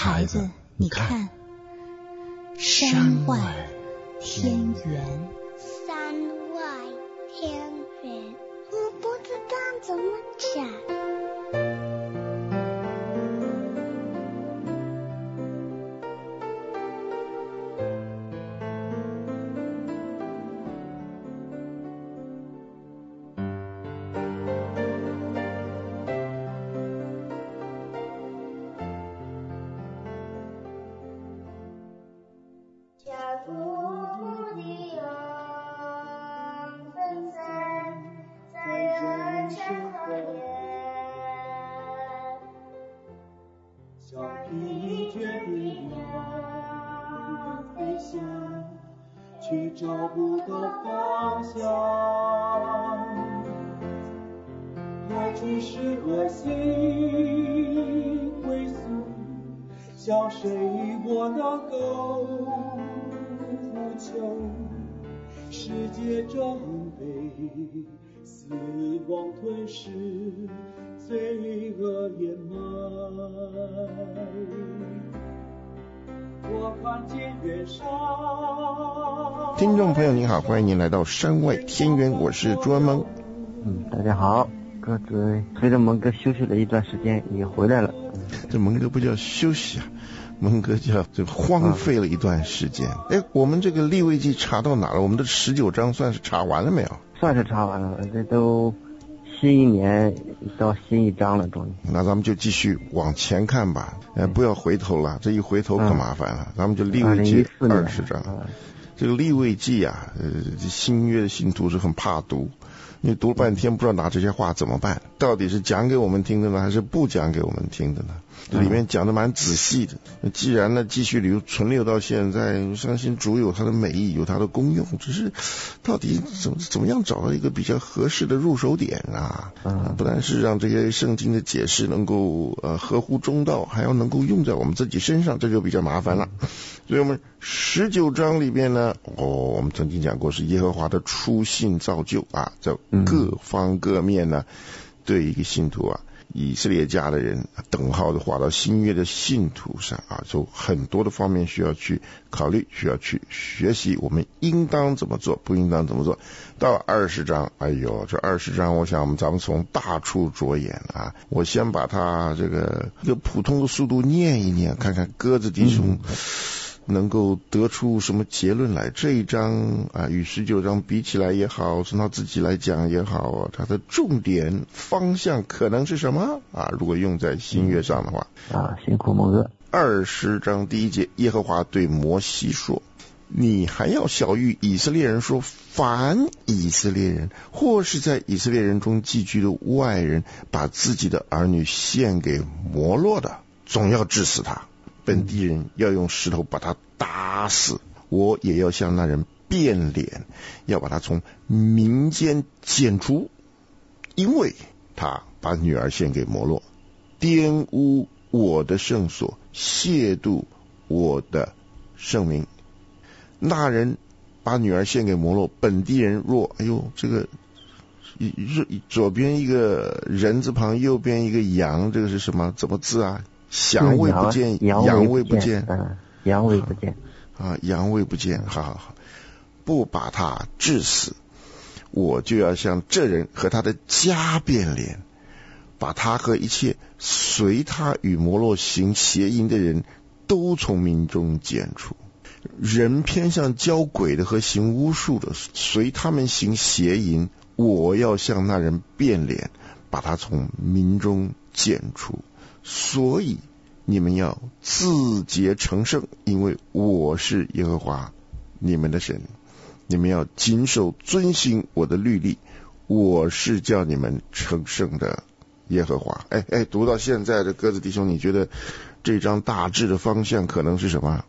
孩子，你看，山外天圆。 山外天圆，我不知道怎么讲。 却找不到方向，爱只是恶性归宿，向谁我能够呼求？世界正被死亡吞噬，罪恶掩埋。我看见远山。 听众朋友您好，欢迎您来到山外天圆，我是朱文萌。 大家好，鸽子随着蒙哥休息了一段时间也回来了。 这蒙哥不叫休息啊，蒙哥叫这荒废了一段时间。我们这个利未记查到哪了？我们的19章算是查完了没有？ 算是查完了，这都新一年到新一章了，终于。 那咱们就继续往前看吧，不要回头了，这一回头可麻烦了。咱们就利未记20章。这个利未记啊，新约的信徒是很怕读，因为读了半天不知道拿这些话怎么办，到底是讲给我们听的呢，还是不讲给我们听的呢？这里面讲的蛮仔细的。既然呢继续存留到现在，我相信主有它的美意，有它的功用，只是到底怎么样找到一个比较合适的入手点啊？不但是让这些圣经的解释能够合乎中道，还要能够用在我们自己身上，这就比较麻烦了。所以我们19章里边呢，我们曾经讲过是耶和华的初信造就啊，在各方各面呢，对一个信徒啊，以色列家的人等号的划到新约的信徒上啊，就很多的方面需要去考虑，需要去学习，我们应当怎么做，不应当怎么做。到20章，这20章我想咱们从大处着眼啊，我先把它这个一个普通的速度念一念，看看鸽子弟兄能够得出什么结论来。这一章啊，与19章比起来也好，从他自己来讲也好，他的重点方向可能是什么啊？如果用在新约上的话辛苦蒙哥。 20章第1节，耶和华对摩西说，你还要晓谕以色列人说，凡以色列人或是在以色列人中寄居的外人，把自己的儿女献给摩洛的，总要治死他，本地人要用石头把他打死，我也要向那人变脸，要把他从民间剪除，因为他把女儿献给摩洛，玷污我的圣所，亵渎我的圣名。那人把女儿献给摩洛，本地人若这个左边一个人字旁，右边一个羊，这个是什么？怎么字啊？祥位不见，阳位不见， 阳位不见啊，阳位不见，好，不把他治死，我就要向这人和他的家变脸，把他和一切随他与摩洛行邪淫的人都从民中剪除。人偏向交鬼的和行巫术的，随他们行邪淫，我要向那人变脸，把他从民中剪除。所以你们要自洁成圣，因为我是耶和华你们的神。你们要谨守遵行我的律例，我是叫你们成圣的耶和华。读到现在的鸽子弟兄，你觉得这章大致的方向可能是什么？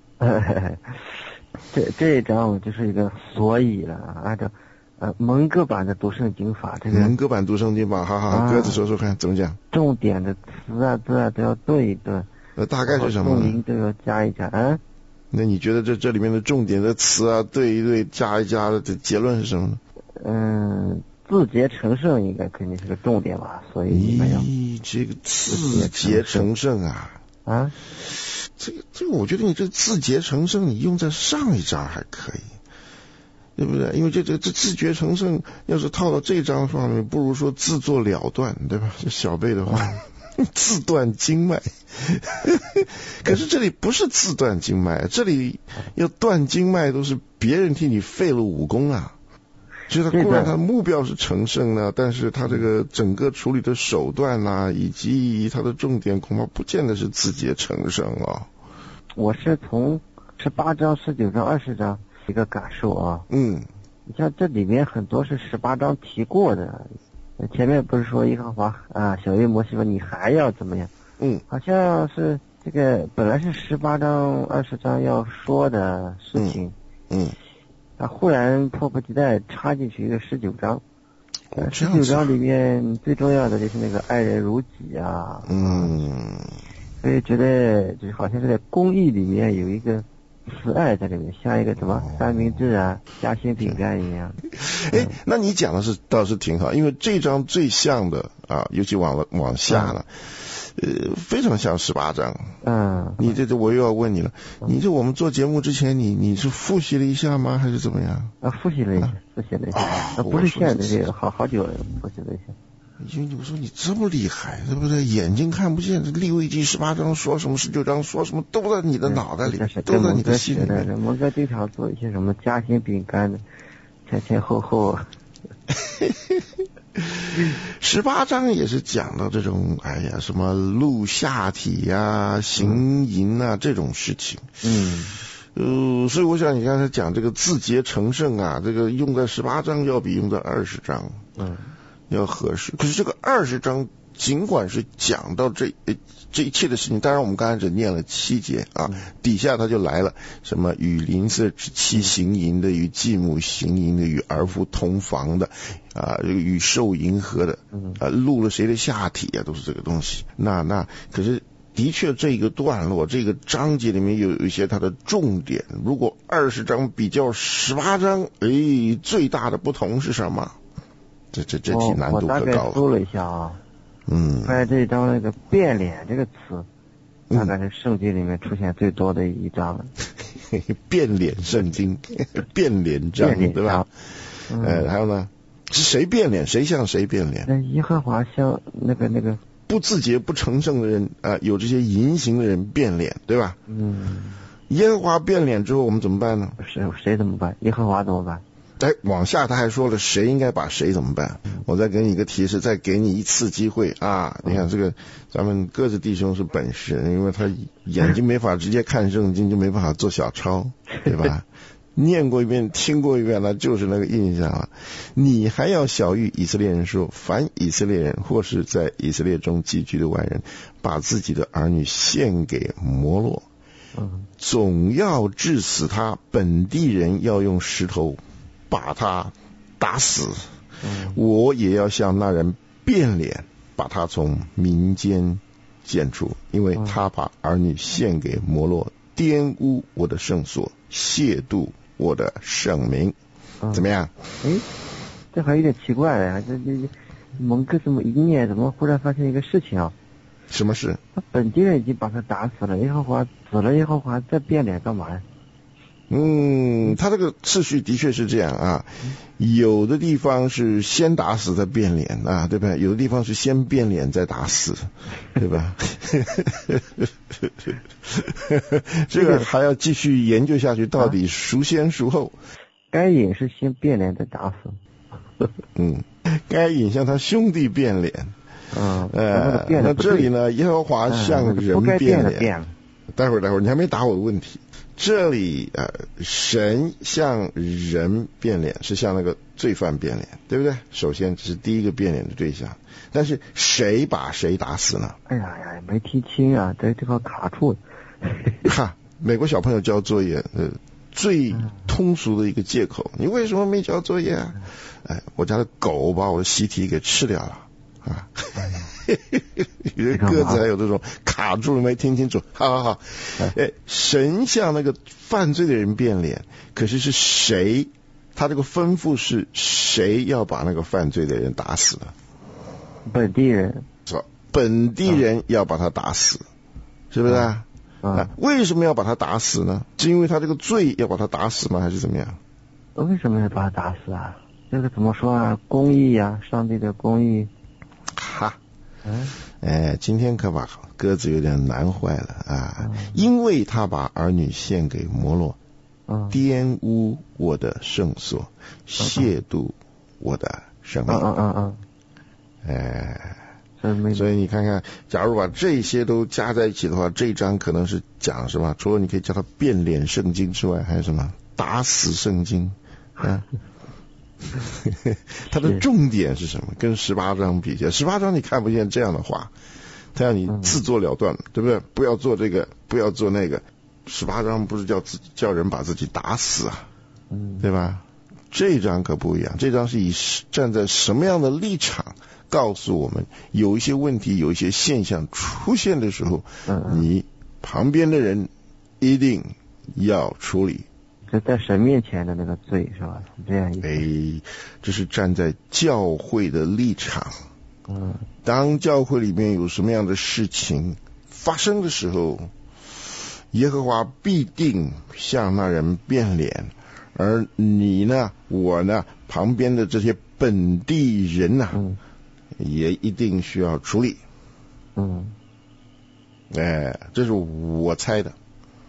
这一章就是一个所以了，按照蒙哥版的读圣经法，这个蒙哥版读圣经法，好，鸽子说说看怎么讲？ 重点的词啊字啊都要对一对， 大概是什么？ 重音都要加一加啊。 那你觉得这里面的重点的词啊对一对加一加的结论是什么呢？ 自洁成圣应该肯定是个重点吧，所以你们要这个自洁成圣啊这个，我觉得你这自觉成圣，你用在上一章还可以，对不对？因为这自觉成圣，要是套到这章上面，不如说自作了断，对吧？这小辈的话，自断经脉。可是这里不是自断经脉，这里要断经脉都是别人替你废了武功啊。所以他固然他的目标是成圣呢，但是他这个整个处理的手段啊，以及他的重点恐怕不见得是自觉成圣啊。 我是从18章、19章、20章一个感受啊。你像这里面很多是18章提过的，前面不是说耶和华啊，小约摩西说你还要怎么样？好像是这个本来是18章、20章要说的事情。他忽然迫不及待插进去一个19章，19章里面最重要的就是那个爱人如己啊。所以觉得就好像是在公益里面有一个慈爱在里面，像一个什么三明治啊、夹心饼干一样。 那你讲的是倒是挺好，因为这章最像的啊，尤其往下了。非常像18章。你这我又要问你了，你这我们做节目之前，你是复习了一下吗，还是怎么样？ 复习了一下，不是现在这个好久复习了一下。 因为我说你这么厉害，对不对？眼睛看不见，这利未记18章说什么，19章说什么，都在你的脑袋里，都在你的心里面。 蒙哥经常做一些什么夹心饼干的，前后。 18章也是讲到这种什么露下体啊、行淫啊这种事情。所以我想你刚才讲这个自洁成圣啊，这个用在18章要比用在20章要合适。可是这个20章尽管是讲到这一切的事情，当然我们刚才只念了7节啊，底下他就来了，什么与邻舍之妻行淫的，与继母行淫的，与儿妇同房的与受淫合的露了谁的下体啊，都是这个东西。那可是的确这个段落这个章节里面有一些它的重点。如果20章比较18章，最大的不同是什么？这题难度可高了。 我大概搜了一下啊。发现这一章那个变脸这个词，大概是圣经里面出现最多的一章了。 变脸圣经，变脸章，对吧？还有呢，是谁变脸？谁向谁变脸？ 那耶和华向那个不自洁不成圣的人有这些淫行的人变脸，对吧？耶和华变脸之后，我们怎么办呢？ 谁怎么办？耶和华怎么办？ 往下他还说了谁应该把谁怎么办。我再给你一个提示，再给你一次机会啊！你看这个咱们各自弟兄是本事，因为他眼睛没法直接看圣经，就没办法做小抄，对吧？念过一遍听过一遍了，就是那个印象了。你还要晓谕以色列人说，凡以色列人或是在以色列中寄居的外人，把自己的儿女献给摩洛，总要治死他，本地人要用石头把他打死，我也要向那人变脸，把他从民间剪除，因为他把儿女献给摩洛，玷污我的圣所，亵渎我的圣名。怎么样？ 这还有点奇怪呀，这蒙哥这么一念，怎么忽然发现一个事情啊？ 什么事？ 他本地人已经把他打死了，耶和华死了，耶和华再变脸干嘛呀？ 他这个次序的确是这样啊，有的地方是先打死再变脸啊，对吧？有的地方是先变脸再打死，对吧？这个还要继续研究下去，到底孰先孰后？ 该隐是先变脸再打死。 该隐向他兄弟变脸。那这里呢，耶和华向人变脸。待会儿你还没答我的问题。这里神向人变脸，是向那个罪犯变脸，对不对？首先这是第一个变脸的对象，但是谁把谁打死呢？ 没听清啊，这地方卡住了。 美国小朋友交作业最通俗的一个借口，你为什么没交作业啊？我家的狗把我的习题给吃掉了啊。个子还有这种卡住了没听清楚，好，神向那个犯罪的人变脸，可是谁？他这个吩咐是谁要把那个犯罪的人打死呢？ 本地人。 本地人要把他打死，是不是？ 为什么要把他打死呢？是因为他这个罪要把他打死吗？还是怎么样？ 为什么要把他打死啊？这个怎么说啊？公义呀，上帝的公义。 哈，今天可把鸽子有点难坏了啊！因为他把儿女献给摩洛，玷污我的圣所，亵渎我的生命。所以你看看，假如把这些都加在一起的话，这一章可能是讲什么？除了你可以叫它变脸圣经之外，还有什么打死圣经啊？它的重点是什么？跟18章比起来，18章你看不见这样的话，它让你自作了断，对不对？不要做这个，不要做那个。18章不是叫人把自己打死啊，对吧？这一章可不一样，这章是以站在什么样的立场告诉我们，有一些问题，有一些现象出现的时候，你旁边的人一定要处理。 这在神面前的那个罪是吧？是这样一个。 这是站在教会的立场。当教会里面有什么样的事情发生的时候，耶和华必定向那人变脸，而你呢，我呢，旁边的这些本地人呢，也一定需要处理。这是我猜的。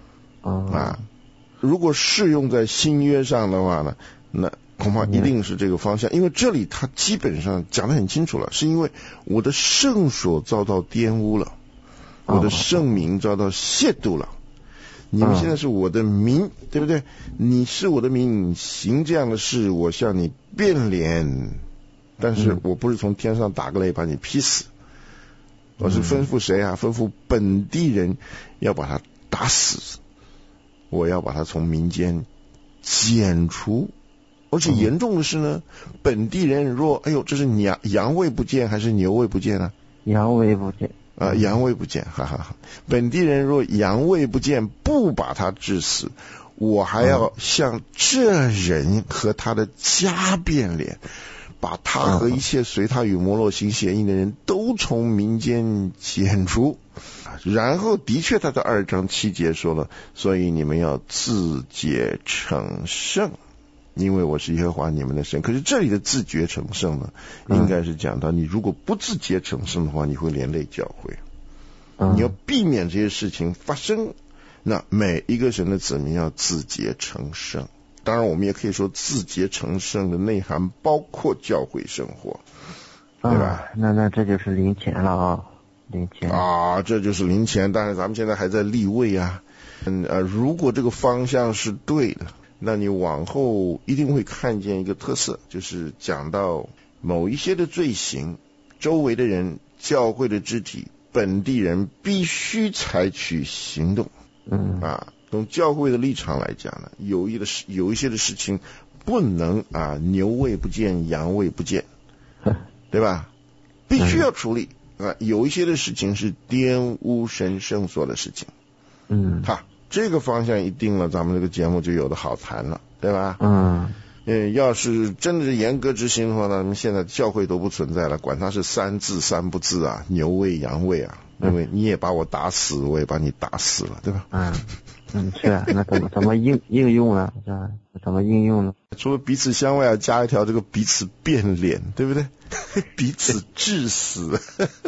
如果适用在新约上的话呢，那恐怕一定是这个方向，因为这里他基本上讲得很清楚了，是因为我的圣所遭到玷污了，我的圣名遭到亵渎了。你们现在是我的民，对不对？你是我的民，你行这样的事，我向你变脸，但是我不是从天上打个雷把你劈死，我是吩咐谁啊？吩咐本地人要把他打死，我要把他从民间剪除。而且严重的是呢，本地人若这是羊胃不见还是牛胃不见呢？ 羊胃不见。 羊胃不见，哈哈哈！本地人若羊胃不见，不把他治死，我还要向这人和他的家变脸，把他和一切随他与摩洛行邪淫的人都从民间剪除。然后的确他在2章7节说了，所以你们要自洁成圣，因为我是耶和华你们的神。可是这里的自洁成圣呢，应该是讲到你如果不自洁成圣的话，你会连累教会。你要避免这些事情发生，那每一个神的子民要自洁成圣。当然我们也可以说自洁成圣的内涵包括教会生活，对吧？ 那这就是灵前了啊，灵前这就是灵前。当然咱们现在还在立位啊。如果这个方向是对的，那你往后一定会看见一个特色，就是讲到某一些的罪行，周围的人、教会的肢体、本地人必须采取行动。从教会的立场来讲呢，有一些的事情不能牛胃不见羊胃不见，对吧？必须要处理。有一些的事情是玷污神圣所的事情。这个方向一定了，咱们这个节目就有的好谈了，对吧？要是真的是严格执行的话呢，咱们现在教会都不存在了，管它是3字3不字啊，牛胃羊胃啊，因为你也把我打死，我也把你打死了，对吧？ 是啊，那怎么应用呢？怎么应用呢？ 除了彼此相爱，加一条这个彼此变脸，对不对？彼此致死。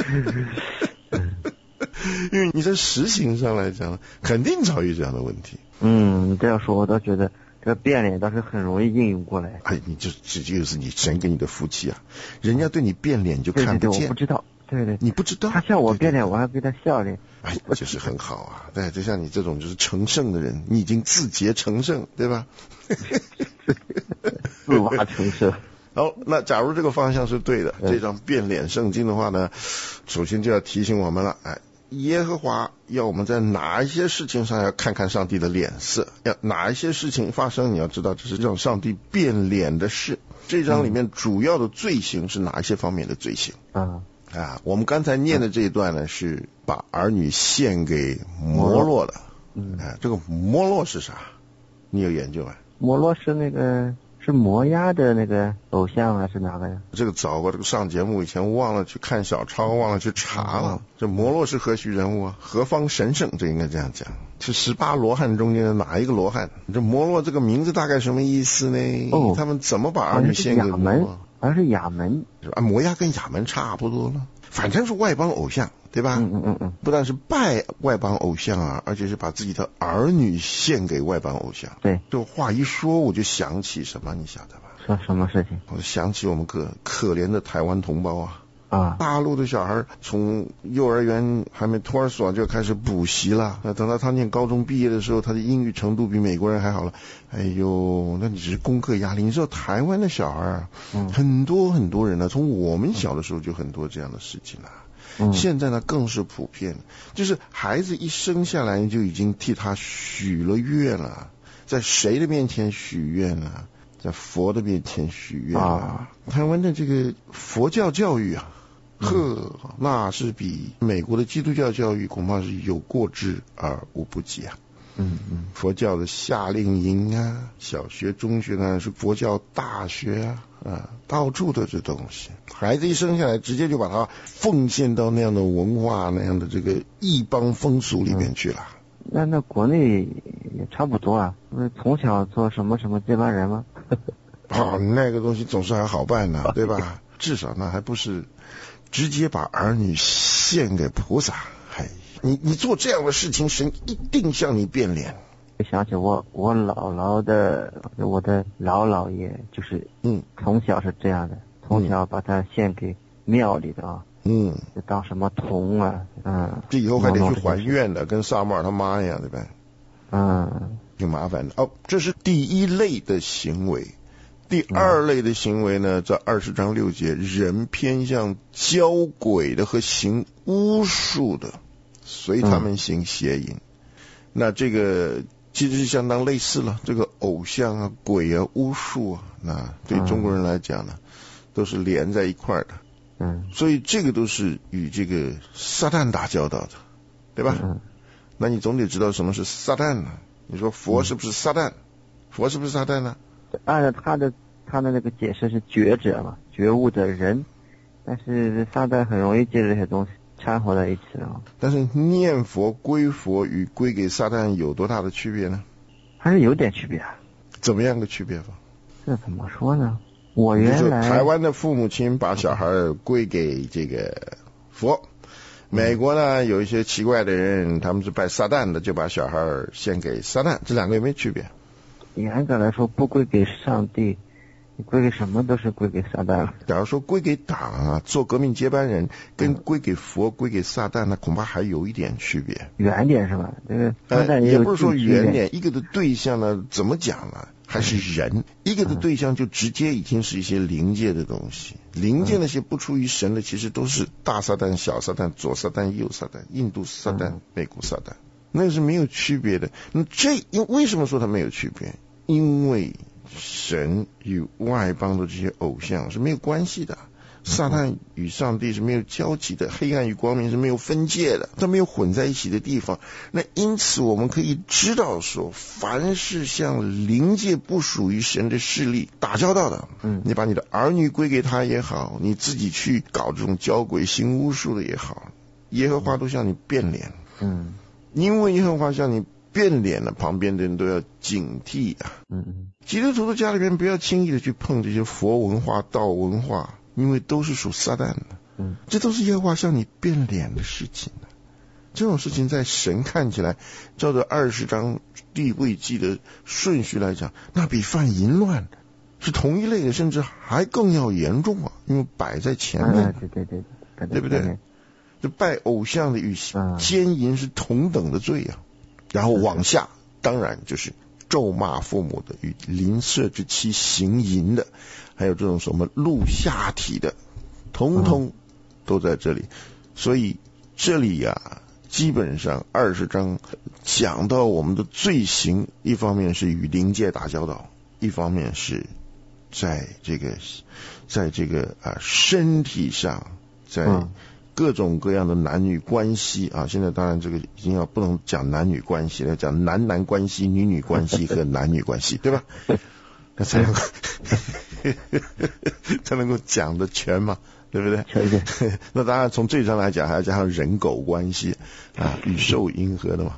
因为你在实行上来讲，肯定遭遇这样的问题。 你这样说，我倒觉得这个变脸倒是很容易应用过来。 你这就是你神给你的福气啊！人家对你变脸就看不见。 对，我不知道。对， 你不知道。 他向我变脸，我还给他笑脸。 就是很好啊。对，就像你这种就是成圣的人，你已经自洁成圣，对吧？ 自挖成圣。 好，那假如这个方向是对的，这张变脸圣经的话呢，首先就要提醒我们了，耶和华要我们在哪一些事情上要看看上帝的脸色，要哪一些事情发生，你要知道这是让上帝变脸的事。这章里面主要的罪行是哪一些方面的罪行？我们刚才念的这一段呢，是把儿女献给摩洛的。这个摩洛是啥？你有研究吗？ 摩洛是那个是摩押的那个偶像还是哪个呀？ 这个早吧，这个上节目以前忘了去看小抄，忘了去查了。这摩洛是何许人物啊？何方神圣？这应该这样讲。是18罗汉中间的哪一个罗汉？这摩洛这个名字大概什么意思呢？他们怎么把儿女献给摩洛？ 好像是亚门啊，摩押跟亚门差不多了，反正是外邦偶像，对吧？不但是拜外邦偶像啊，而且是把自己的儿女献给外邦偶像。 对， 这话一说，我就想起什么，你晓得吧？ 说什么事情？ 我就想起我们可怜的台湾同胞啊， 大陆的小孩从幼儿园还没托儿所就开始补习了，等到他念高中毕业的时候，他的英语程度比美国人还好了。哎呦，那你只是功课压力。你知道台湾的小孩很多很多人呢，从我们小的时候就很多这样的事情了。现在呢更是普遍，就是孩子一生下来就已经替他许了愿了，在谁的面前许愿呢？在佛的面前许愿啊！台湾的这个佛教教育啊，那是比美国的基督教教育恐怕是有过之而无不及啊。佛教的夏令营啊，小学、中学呢是佛教大学啊，到处都是东西。孩子一生下来，直接就把他奉献到那样的文化、那样的这个异邦风俗里面去了。 那国内也差不多啊，不是从小做什么接班人吗？ 那个东西总是还好办呢，对吧？至少那还不是直接把儿女献给菩萨。你做这样的事情，神一定向你变脸。 想起我姥姥的，我的老姥爷就是从小是这样的，从小把他献给庙里的啊。就当什么童啊， 这以后还得去还愿的，跟萨摩尔他妈一样，对吧？挺麻烦的。这是第一类的行为。第二类的行为呢，在20章6节，人偏向交鬼的和行巫术的，随他们行邪淫。那这个其实是相当类似了，这个偶像啊、鬼啊、巫术啊，那对中国人来讲呢，都是连在一块的。所以这个都是与这个撒旦打交道的，对吧？那你总得知道什么是撒旦呢？你说佛是不是撒旦？佛是不是撒旦呢？ 按照他的那个解释是觉者嘛，觉悟的人，但是撒旦很容易借这些东西掺和在一起了。 但是念佛归佛与归给撒旦有多大的区别呢？ 还是有点区别啊。 怎么样的区别法？ 这怎么说呢？我原来台湾的父母亲把小孩归给这个佛，美国呢有一些奇怪的人，他们是拜撒旦的，就把小孩献给撒旦，这两个有没有区别？ 严格来说，不归给上帝，你归给什么都是归给撒旦了。 假如说归给党啊，做革命接班人，跟归给佛、归给撒旦，那恐怕还有一点区别。 远点是吧？这个撒旦也不是说远点，一个的对象呢，怎么讲呢？还是人，一个的对象就直接已经是一些灵界的东西，灵界那些不出于神的，其实都是大撒旦、小撒旦、左撒旦、右撒旦、印度撒旦、美国撒旦，那是没有区别的。那为什么说它没有区别？因为神与外邦的这些偶像是没有关系的，撒旦与上帝是没有交集的，黑暗与光明是没有分界的，它没有混在一起的地方。那因此我们可以知道说，凡是向灵界不属于神的势力打交道的，你把你的儿女归给他也好，你自己去搞这种交鬼行巫术的也好，耶和华都向你变脸。因为耶和华向你变脸了，旁边的人都要警惕啊。基督徒的家里边不要轻易的去碰这些佛文化、道文化，因为都是属撒旦的。这都是耶和华向你变脸的事情。这种事情在神看起来，照着20章利未记的顺序来讲，那比犯淫乱是同一类的，甚至还更要严重啊，因为摆在前面。对不对？这拜偶像的与奸淫是同等的罪啊。然后往下，当然就是咒骂父母的，与邻舍之妻行淫的，还有这种什么露下体的，通通都在这里。所以这里呀，基本上20章讲到我们的罪行，一方面是与灵界打交道，一方面是在这个身体上，在各种各样的男女关系啊，现在当然这个已经不能讲男女关系了，讲男男关系、女女关系和男女关系，对吧？ 才能够才能够讲得全嘛，对不对？那当然从这一章来讲，还要加上人狗关系啊，与兽迎合的嘛。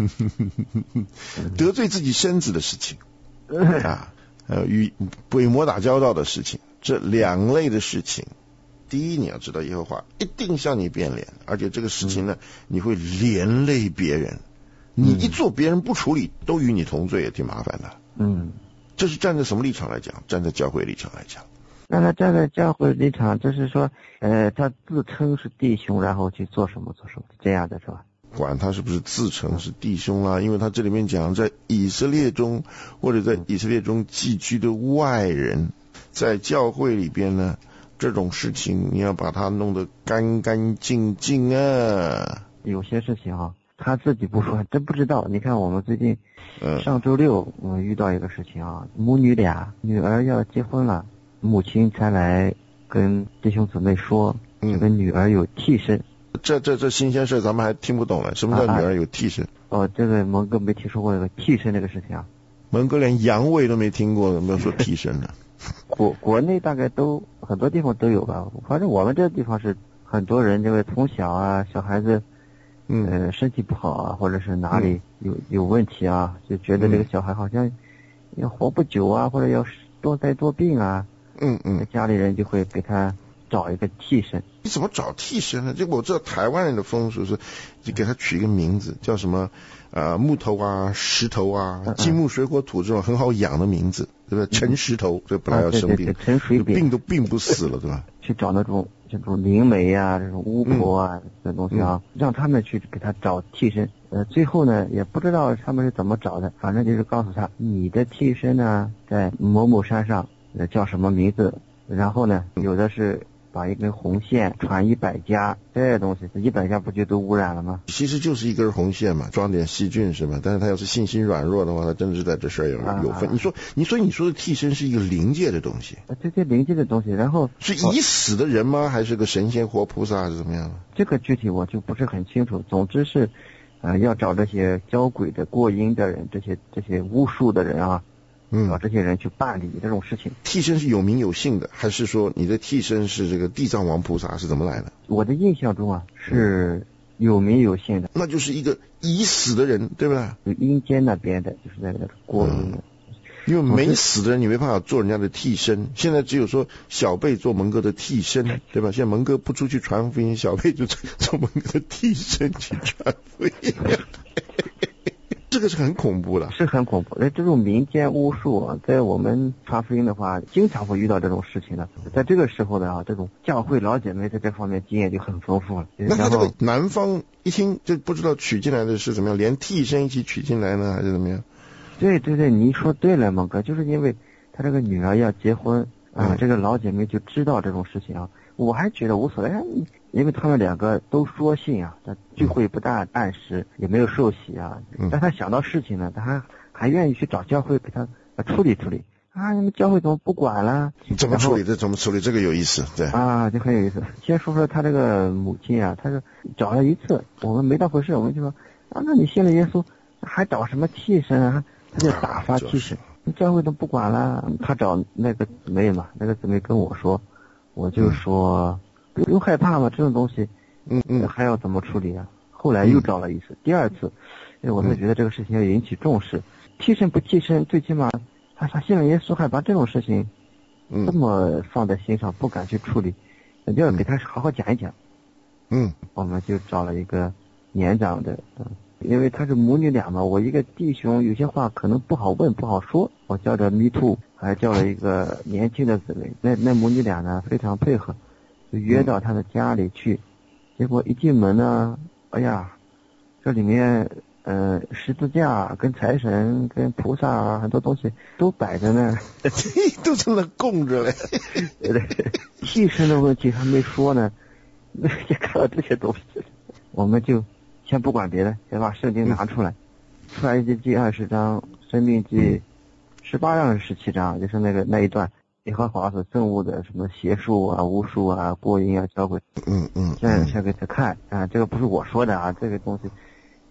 得罪自己身子的事情啊，与鬼魔打交道的事情，这两类的事情，第一你要知道耶和华一定向你变脸，而且这个事情呢，你会连累别人，你一做别人不处理，都与你同罪，也挺麻烦的。这是站在什么立场来讲？站在教会立场来讲。 那他站在教会立场，就是说，他自称是弟兄，然后去做什么，这样的是吧？ 管他是不是自称是弟兄啦，因为他这里面讲，在以色列中或者在以色列中寄居的外人，在教会里边呢，这种事情你要把它弄得干干净净啊。 有些事情啊，他自己不说，还真不知道。你看我们最近上周六我们遇到一个事情啊，母女俩，女儿要结婚了，母亲才来跟弟兄姊妹说，这个女儿有替身。 这新鲜事咱们还听不懂了，什么叫女儿有替身？ 这个蒙哥没听说过这个替身这个事情啊。 蒙哥连阳痿都没听过，没有说替身的。 国内大概都很多地方都有吧，反正我们这地方是很多人这个从小啊，小孩子身体不好啊，或者是哪里有问题啊，就觉得这个小孩好像要活不久啊，或者要多灾多病啊，家里人就会给他找一个替身。 你怎么找替身呢？这我知道台湾人的风俗是，就给他取一个名字，叫什么木头啊、石头啊、金木水火土这种很好养的名字，对吧？陈石头，这本来要生病， 陈水扁， 病都病不死了，对吧？ 去找这种灵媒啊、这种巫婆啊这东西啊，让他们去给他找替身。最后呢，也不知道他们是怎么找的，反正就是告诉他，你的替身呢在某某山上，叫什么名字，然后呢，有的是把一根红线传100家，这东西100家不就都污染了吗？ 其实就是一根红线嘛，装点细菌是吧？但是他要是信心软弱的话，他真的是在这事儿有份。你说的替身是一个灵界的东西， 这灵界的东西，然后是已死的人吗？还是个神仙活菩萨还是怎么样？ 这个具体我就不是很清楚。总之是，要找这些交鬼的、过阴的人，这些巫术的人啊。找这些人去办理这种事情。 替身是有名有姓的，还是说你的替身是这个地藏王菩萨，是怎么来的？ 我的印象中啊，是有名有姓的。 那就是一个已死的人，对不对？ 阴间那边的，就是在那个过阴的。 因为没死的人你没办法做人家的替身，现在只有说小贝做蒙哥的替身，对吧？现在蒙哥不出去传福音，小贝就做蒙哥的替身去传福音。这个是很恐怖的， 是很恐怖。这种民间巫术啊，在我们传福音的话，经常会遇到这种事情的。在这个时候的这种教会老姐妹在这方面经验就很丰富了。 那他这个男方一听就不知道娶进来的是怎么样，连替身一起娶进来呢，还是怎么样？ 对，你说对了，蒙哥，就是因为他这个女儿要结婚这个老姐妹就知道这种事情啊。我还觉得无所谓，因为他们两个都说信啊，聚会不但按时，也没有受洗啊。但他想到事情呢，他还愿意去找教会给他处理啊。你们教会怎么不管了？ 怎么处理这个有意思，对啊，就很有意思。先说他这个母亲啊，他说找了一次，我们没当回事，我们就说那你信了耶稣，还找什么替身啊？他就打发替身，教会都不管了。他找那个姊妹嘛，那个姊妹跟我说，我就说不用害怕嘛，这种东西还要怎么处理啊？后来又找了一次，第二次我才觉得这个事情要引起重视。替身不替身，最起码他信了耶稣，还把这种事情这么放在心上，不敢去处理，就要给他好好讲一讲。我们就找了一个年长的，因为他是母女俩嘛，我一个弟兄有些话可能不好问不好说，我叫着 me too， 还叫了一个年轻的姊妹，那母女俩呢非常配合，就约到他的家里去。结果一进门呢，哎呀，这里面十字架跟财神跟菩萨很多东西都摆在那儿， 都在那供着嘞。 替身的问题还没说呢，也看到这些东西，我们就先不管别的，先把圣经拿出来，出埃及记20章，申命记18章17章，就是那一段，耶和华所憎恶的什么邪术啊、巫术啊、过阴啊、交鬼，先给他看啊，这个不是我说的啊，这个东西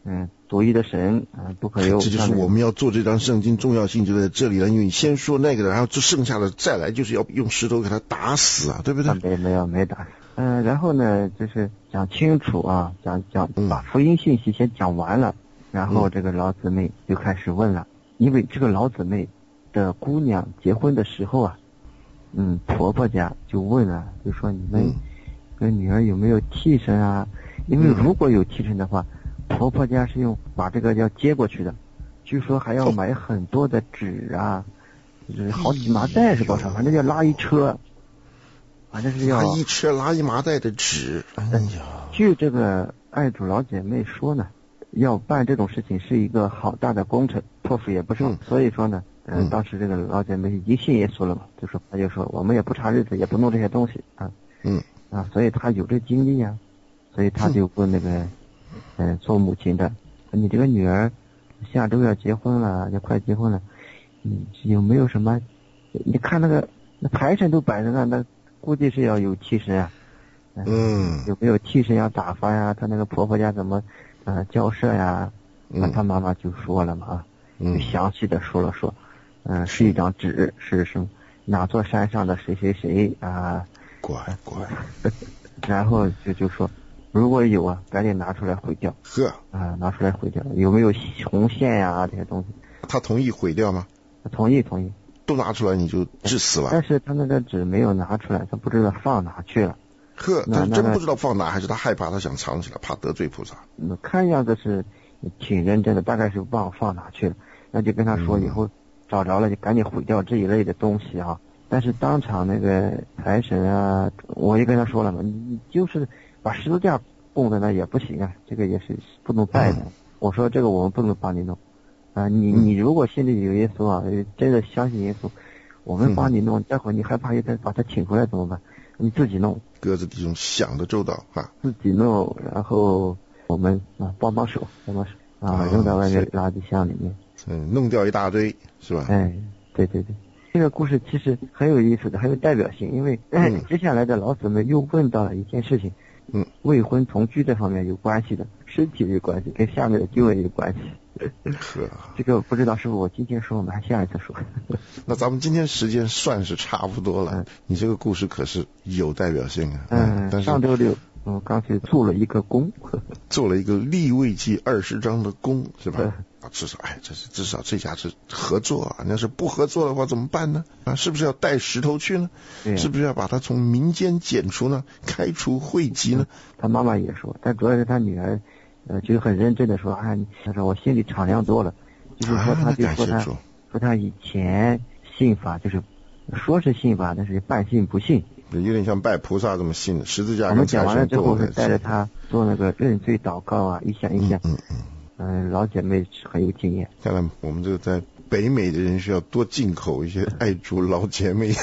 独一的神不可有。 这就是我们要做这张圣经重要性就在这里了，因为你先说那个的，然后就剩下的再来就是要用石头给他打死啊，对不对？ 没打死。然后呢，就是讲清楚啊，讲把福音信息先讲完了，然后这个老姊妹就开始问了，因为这个老姊妹的姑娘结婚的时候啊，婆婆家就问了，就说你们跟女儿有没有替身啊？因为如果有替身的话，婆婆家是用把这个要接过去的，据说还要买很多的纸啊，就是好几麻袋是多少，反正要拉一车。反正是要拉一麻袋的纸。 据这个爱主老姐妹说呢，要办这种事情是一个好大的工程，破釜也不是。所以说呢，当时这个老姐妹已经信耶稣了嘛，她就说我们也不查日子，也不弄这些东西啊。所以她有这经历啊，所以她就问那个做母亲的，你这个女儿下周要结婚了，要快结婚了，有没有什么？你看那牌神都摆在那估计是要有替身啊，有没有替身要打发呀？他那个婆婆家怎么交涉呀？他妈妈就说了嘛，就详细的说了说，是一张纸，是什么哪座山上的谁谁谁啊？ 乖， 然后就说如果有啊，赶紧拿出来毁掉。拿出来毁掉，有没有红线呀这些东西？ 他同意毁掉吗？ 同意。 都拿出来你就治死了。 但是他那个纸没有拿出来，他不知道放哪去了。 他真不知道放哪，还是他害怕，他想藏起来，怕得罪菩萨？ 看样子是挺认真的，大概是忘放哪去了。那就跟他说以后找着了就赶紧毁掉这一类的东西啊。但是当场那个财神啊，我就跟他说了嘛，你就是把十字架供在那也不行啊，这个也是不能拜的。我说这个我们不能帮你弄。你如果心里有耶稣啊，真的相信耶稣，我们帮你弄，待会儿你害怕再把他请回来怎么办？你自己弄。 鸽子弟兄想的周到啊， 自己弄，然后我们帮手扔在外面垃圾箱里面， 弄掉一大堆是吧？ 对，这个故事其实很有意思的，很有代表性，因为接下来的老姊妹又问到了一件事情，未婚同居这方面有关系的，身体有关系，跟下面的经文有关系。这个不知道是不是我今天说，我们还下一次说。 那咱们今天时间算是差不多了。你这个故事可是有代表性啊。但是上周六我刚才做了一个功， 做了一个利未记20章的功，是吧？至少这家是合作啊。要是不合作的话怎么办呢？是不是要带石头去呢？是不是要把他从民间剪除呢？开除会籍呢？ 他妈妈也说，但主要是他女儿就很认真的说他说我心里敞亮多了，就是说他就说他以前信法，就是说是信法，但是半信不信， 有点像拜菩萨这么信的。十字架我们讲完了之后是带着他做那个认罪祷告啊，一项老姐妹很有经验。 看来我们这个在北美的人需要多进口一些爱主老姐妹。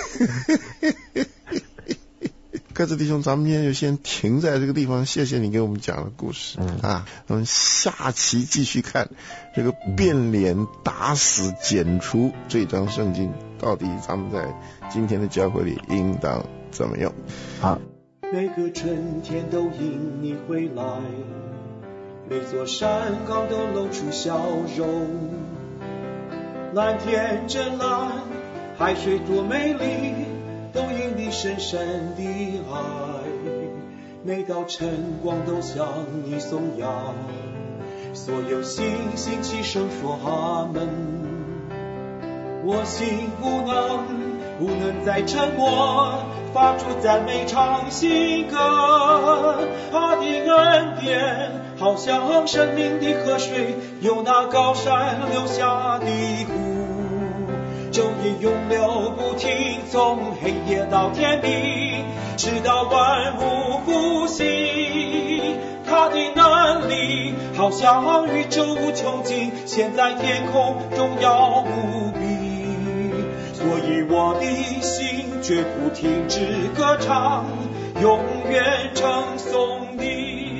鸽子弟兄，咱们今天就先停在这个地方，谢谢你给我们讲的故事我们下期继续看这个变脸打死剪除这张圣经，到底咱们在今天的教会里应当怎么用？ 好， 每个春天都因你回来，每座山岗都露出笑容，蓝天真蓝，海水多美丽，都因你深深的爱，每道晨光都向你颂扬，所有星星齐声说阿门。我心不能再沉默，发出赞美唱新歌。他的恩典好像生命的河水，由那高山流下的湖，昼夜永流不停，从黑夜到天明，直到万物复兴。他的能力好像宇宙无穷尽，现在天空荣耀无比，所以我的心绝不停止歌唱，永远称颂你。